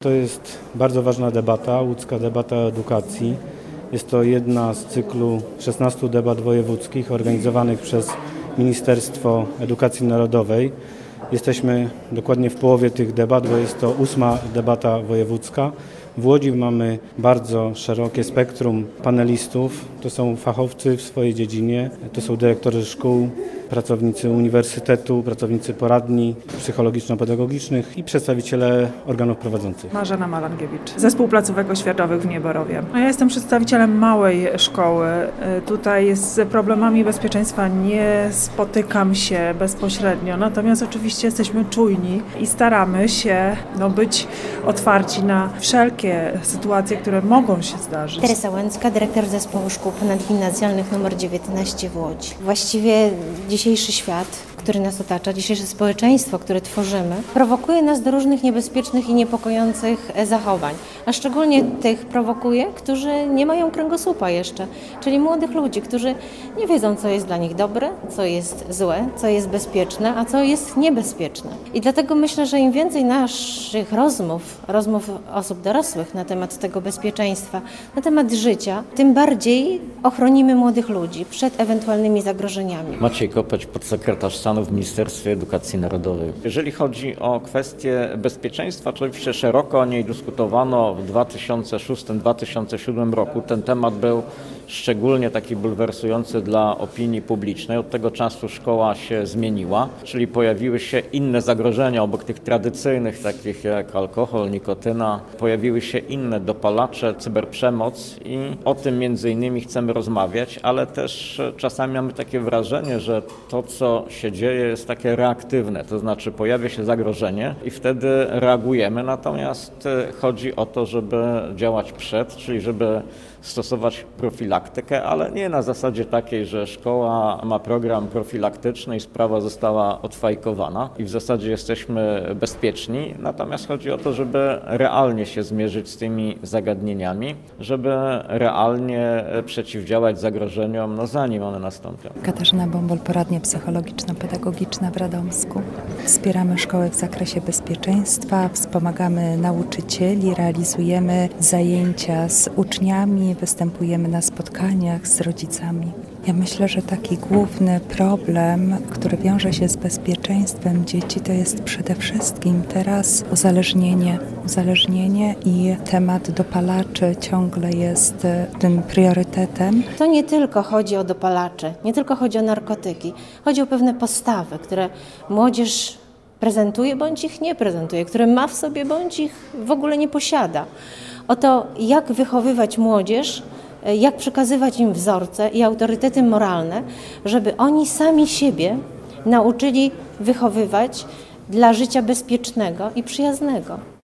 To jest bardzo ważna debata, łódzka debata o edukacji. Jest to jedna z cyklu 16 debat wojewódzkich organizowanych przez Ministerstwo Edukacji Narodowej. Jesteśmy dokładnie w połowie tych debat, bo jest to 8. debata wojewódzka. W Łodzi mamy bardzo szerokie spektrum panelistów. To są fachowcy w swojej dziedzinie, to są dyrektorzy szkół, pracownicy uniwersytetu, pracownicy poradni psychologiczno-pedagogicznych i przedstawiciele organów prowadzących. Marzena Malangiewicz, Zespół Placówek Oświatowych w Nieborowie. Ja jestem przedstawicielem małej szkoły. Tutaj z problemami bezpieczeństwa nie spotykam się bezpośrednio, natomiast oczywiście jesteśmy czujni i staramy się być otwarci na wszelkie sytuacje, które mogą się zdarzyć. Teresa Łęcka, dyrektor Zespołu Szkół Ponadgimnazjalnych nr 19 w Łodzi. Właściwie dzisiejszy świat, który nas otacza, dzisiejsze społeczeństwo, które tworzymy, prowokuje nas do różnych niebezpiecznych i niepokojących zachowań. A szczególnie tych prowokuje, którzy nie mają kręgosłupa jeszcze, czyli młodych ludzi, którzy nie wiedzą, co jest dla nich dobre, co jest złe, co jest bezpieczne, a co jest niebezpieczne. I dlatego myślę, że im więcej naszych rozmów osób dorosłych na temat tego bezpieczeństwa, na temat życia, tym bardziej ochronimy młodych ludzi przed ewentualnymi zagrożeniami. Maciej Kopeć, podsekretarz stanu w Ministerstwie Edukacji Narodowej. Jeżeli chodzi o kwestię bezpieczeństwa, oczywiście szeroko o niej dyskutowano w 2006-2007 roku. Ten temat był szczególnie taki bulwersujący dla opinii publicznej. Od tego czasu szkoła się zmieniła, czyli pojawiły się inne zagrożenia obok tych tradycyjnych, takich jak alkohol, nikotyna. Pojawiły się inne dopalacze, cyberprzemoc i o tym między innymi chcemy rozmawiać, ale też czasami mamy takie wrażenie, że to, co się dzieje, jest takie reaktywne, to znaczy pojawia się zagrożenie i wtedy reagujemy, natomiast chodzi o to, żeby działać przed, czyli żeby stosować profilaktykę, ale nie na zasadzie takiej, że szkoła ma program profilaktyczny i sprawa została odfajkowana i w zasadzie jesteśmy bezpieczni. Natomiast chodzi o to, żeby realnie się zmierzyć z tymi zagadnieniami, żeby realnie przeciwdziałać zagrożeniom, zanim one nastąpią. Katarzyna Bąbol, poradnia psychologiczno-pedagogiczna w Radomsku. Wspieramy szkołę w zakresie bezpieczeństwa, wspomagamy nauczycieli, realizujemy zajęcia z uczniami, występujemy na spotkaniach z rodzicami. Ja myślę, że taki główny problem, który wiąże się z bezpieczeństwem dzieci, to jest przede wszystkim teraz uzależnienie i temat dopalaczy ciągle jest tym priorytetem. To nie tylko chodzi o dopalacze, nie tylko chodzi o narkotyki, chodzi o pewne postawy, które młodzież prezentuje bądź ich nie prezentuje, które ma w sobie bądź ich w ogóle nie posiada. O to, jak wychowywać młodzież, jak przekazywać im wzorce i autorytety moralne, żeby oni sami siebie nauczyli wychowywać dla życia bezpiecznego i przyjaznego.